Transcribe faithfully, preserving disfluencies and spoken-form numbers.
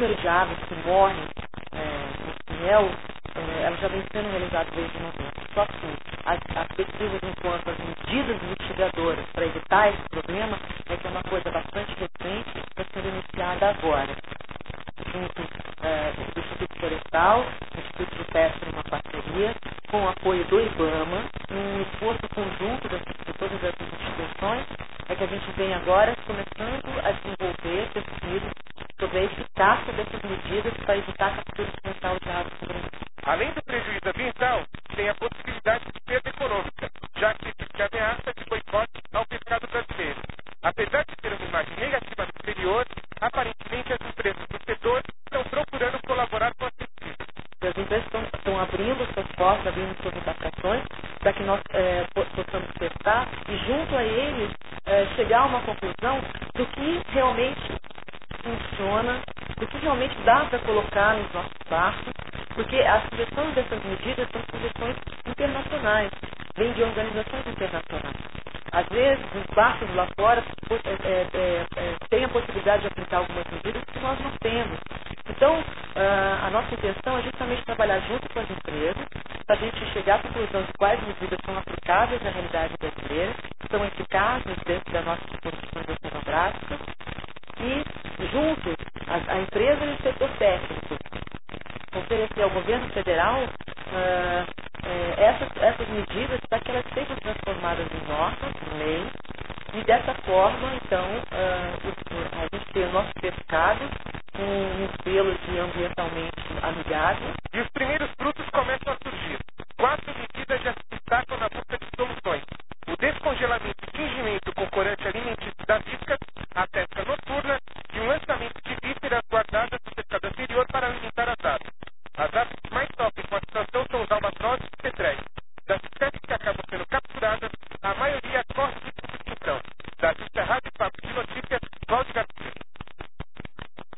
número de aves que morrem é, no mel, é, ela já vem sendo realizada desde novembro. Só que as, as pesquisas enquanto as medidas mitigadoras para evitar esse problema é que é uma coisa bastante recente e está sendo iniciada agora. Junto é, do Instituto Florestal, o Instituto de Pesca numa parceria, com o apoio do IBAMA, um esforço conjunto das, de todas essas instituições, é que a gente vem agora começando a desenvolver pesquisas sobre a eficácia dessas medidas para evitar a captura incidental de aves no Brasil. Além do prejuízo ambiental, tem a possibilidade de perda econômica, já que existe ameaça de boicote ao pescado brasileiro. Apesar de ter uma imagem negativa no exterior, aparentemente as empresas do setor estão procurando colaborar com as pesquisas. As empresas estão, estão abrindo suas portas, abrindo suas embarcações, para que nós é, possamos testar e, junto a eles, é, chegar a uma conclusão do que realmente funciona, do que realmente dá para colocar nos nossos barcos, porque as sugestões dessas medidas são sugestões internacionais, vêm de organizações internacionais. Às vezes, os barcos lá fora é, é, é, é, têm a possibilidade de aplicar algumas medidas que nós não temos. Então, uh, a nossa intenção é justamente trabalhar junto com as empresas, para a gente chegar à conclusão de quais medidas são aplicáveis na realidade brasileira, são eficazes dentro das nossas condições oceanográficas, e, junto, a, a empresa e o setor técnico, oferecer ao governo federal uh, uh, essas, essas medidas para que elas sejam transformadas em normas, em leis, e dessa forma, então, uh, o, a gente tem o nosso pescado com um selo de ambientalmente amigável. E os primeiros